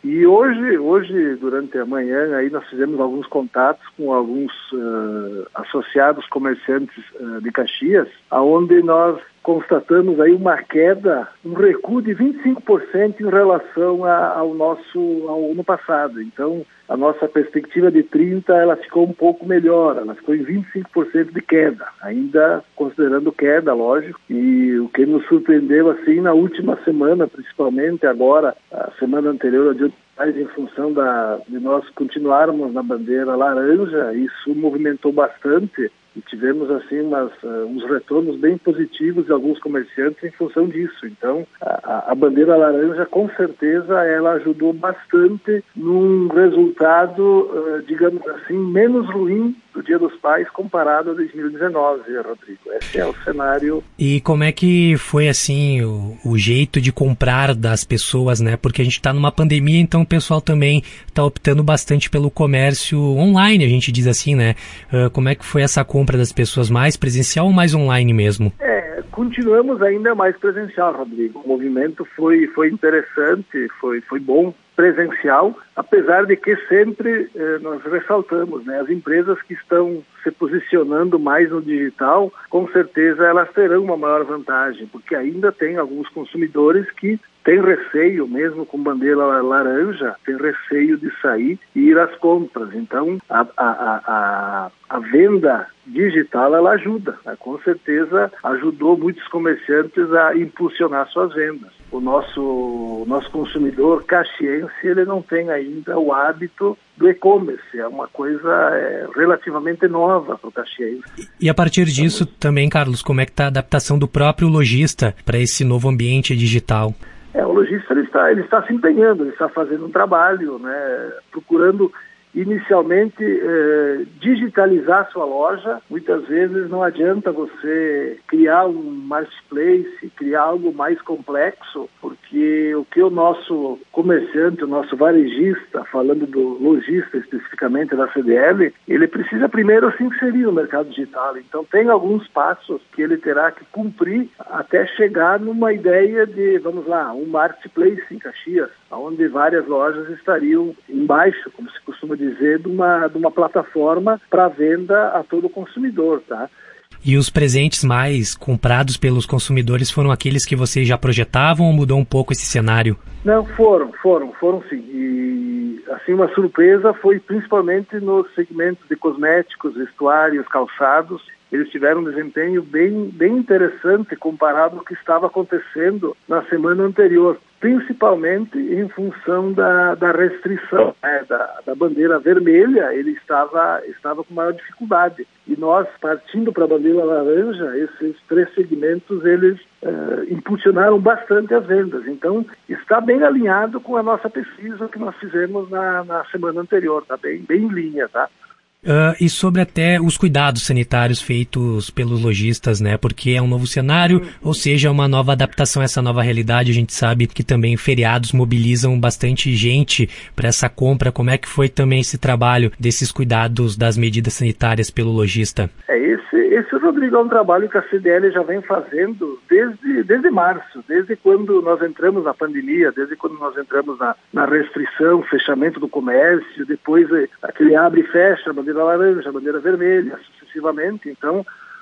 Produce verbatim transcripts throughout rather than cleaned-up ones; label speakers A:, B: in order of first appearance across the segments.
A: E hoje, hoje, durante a manhã, aí nós fizemos alguns contatos com alguns uh, associados comerciantes uh, de Caxias, aonde nós constatamos aí uma queda, um recuo de vinte e cinco por cento em relação a, ao nosso ao ano passado. Então, a nossa perspectiva de trinta, ela ficou um pouco melhor, ela ficou em vinte e cinco por cento de queda, ainda considerando queda, lógico. E o que nos surpreendeu, assim, na última semana, principalmente agora, a semana anterior, a Dia dos Pais, em função da, de nós continuarmos na bandeira laranja, isso movimentou bastante. E tivemos, assim, umas, uh, uns retornos bem positivos de alguns comerciantes em função disso. Então, a, a bandeira laranja, com certeza, ela ajudou bastante num resultado, uh, digamos assim, menos ruim do Dia dos Pais comparado a dois mil e dezenove, Rodrigo. Esse é o cenário.
B: E como é que foi, assim, o, o jeito de comprar das pessoas, né? Porque a gente está numa pandemia, então o pessoal também está optando bastante pelo comércio online, a gente diz assim, né? Uh, como é que foi essa compra das pessoas, mais presencial ou mais online mesmo?
A: É, continuamos ainda mais presencial, Rodrigo. O movimento foi, foi interessante, foi, foi bom presencial, apesar de que sempre eh, nós ressaltamos, né, as empresas que estão se posicionando mais no digital, com certeza elas terão uma maior vantagem, porque ainda tem alguns consumidores que têm receio, mesmo com bandeira laranja, tem receio de sair e ir às compras. Então, a, a, a, a venda digital, ela ajuda, né? Com certeza ajudou muitos comerciantes a impulsionar suas vendas. O nosso, o nosso consumidor caxiense, ele não tem ainda o hábito do e-commerce, é uma coisa é, relativamente nova para o caxiense.
B: E a partir disso também, Carlos, como é que está a adaptação do próprio lojista para esse novo ambiente digital?
A: É, o lojista ele está, ele está se empenhando, ele está fazendo um trabalho, né, procurando inicialmente eh, digitalizar sua loja. Muitas vezes não adianta você criar um marketplace, criar algo mais complexo, porque o que o nosso comerciante, o nosso varejista, falando do lojista especificamente da C D L, ele precisa primeiro se inserir no mercado digital. Então tem alguns passos que ele terá que cumprir até chegar numa ideia de, vamos lá, um marketplace em Caxias, onde várias lojas estariam embaixo, como se costuma dizer, de uma, de uma plataforma para venda a todo consumidor, tá?
B: E os presentes mais comprados pelos consumidores foram aqueles que vocês já projetavam ou mudou um pouco esse cenário?
A: Não, foram, foram, foram sim. E, assim, uma surpresa foi principalmente nos segmentos de cosméticos, vestuários, calçados. Eles tiveram um desempenho bem, bem interessante comparado ao que estava acontecendo na semana anterior, principalmente em função da, da restrição, né, da, da bandeira vermelha. Ele estava, estava com maior dificuldade. E nós, partindo para a bandeira laranja, esses três segmentos, eles eh, impulsionaram bastante as vendas. Então, está bem alinhado com a nossa pesquisa que nós fizemos na, na semana anterior, está bem, bem em linha, tá?
B: Uh, e sobre até os cuidados sanitários feitos pelos lojistas, né? Porque é um novo cenário, ou seja, uma nova adaptação a essa nova realidade. A gente sabe que também feriados mobilizam bastante gente para essa compra. Como é que foi também esse trabalho desses cuidados das medidas sanitárias pelo lojista?
A: É, esse, esse Rodrigo, é um trabalho que a C D L já vem fazendo desde, desde março, desde quando nós entramos na pandemia, desde quando nós entramos na, na restrição, fechamento do comércio, depois aquele abre e fecha, a bandeira laranja, a bandeira vermelha, sucessivamente. Então,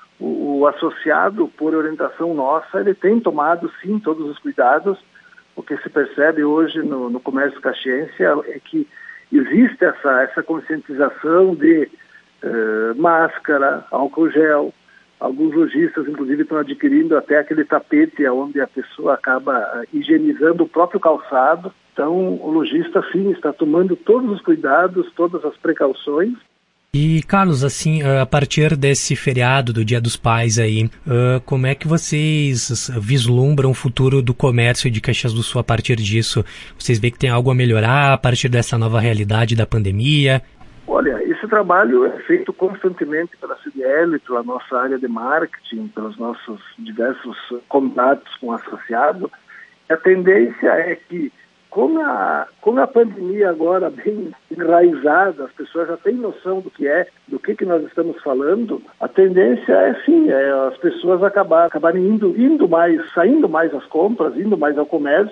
A: o, o associado, por orientação nossa, ele tem tomado, sim, todos os cuidados. O que se percebe hoje no, no comércio caxiense é que existe essa, essa conscientização de eh, máscara, álcool gel. Alguns lojistas, inclusive, estão adquirindo até aquele tapete onde a pessoa acaba higienizando o próprio calçado. Então, o lojista, sim, está tomando todos os cuidados, todas as precauções.
B: E, Carlos, assim, a partir desse feriado do Dia dos Pais aí, como é que vocês vislumbram o futuro do comércio de Caxias do Sul a partir disso? Vocês veem que tem algo a melhorar a partir dessa nova realidade da pandemia?
A: Olha, esse trabalho é feito constantemente pela C D L, pela nossa área de marketing, pelos nossos diversos contatos com o associado. A tendência é que, com a, com a pandemia agora bem enraizada, as pessoas já têm noção do que é, do que, que nós estamos falando, a tendência é sim, é as pessoas acabar, acabarem indo, indo mais, saindo mais às compras, indo mais ao comércio,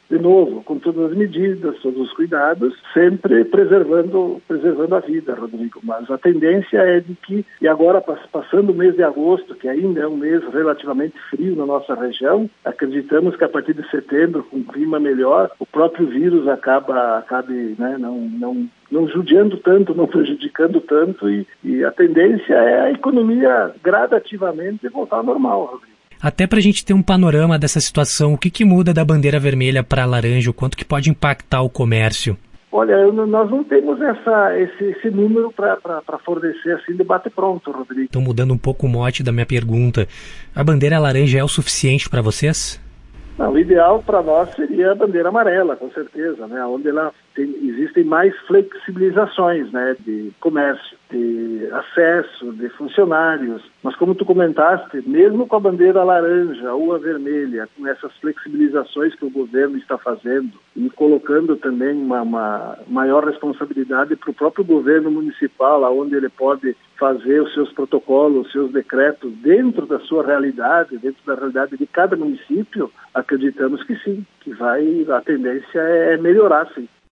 A: de novo, com todas as medidas, todos os cuidados, sempre preservando, preservando a vida, Rodrigo. Mas a tendência é de que, e agora passando o mês de agosto, que ainda é um mês relativamente frio na nossa região, acreditamos que a partir de setembro, com um clima melhor, o próprio vírus acaba, acabe, né, não, não, não judiando tanto, não prejudicando tanto, e, e a tendência é a economia gradativamente voltar ao normal, Rodrigo.
B: Até para a gente ter um panorama dessa situação, o que, que muda da bandeira vermelha para a laranja, o quanto que pode impactar o comércio?
A: Olha, nós não temos essa, esse, esse número para fornecer assim de bate pronto, Rodrigo.
B: Então, mudando um pouco o mote da minha pergunta, a bandeira laranja é o suficiente para vocês?
A: Não, o ideal para nós seria a bandeira amarela, com certeza, né? Onde ela tem, existem mais flexibilizações, né? De comércio, de acesso, de funcionários. Mas como tu comentaste, mesmo com a bandeira laranja ou a vermelha, com essas flexibilizações que o governo está fazendo e colocando também uma, uma maior responsabilidade para o próprio governo municipal, onde ele pode fazer os seus protocolos, os seus decretos dentro da sua realidade, dentro da realidade de cada município, acreditamos que sim, que vai, a tendência é melhorar, sim.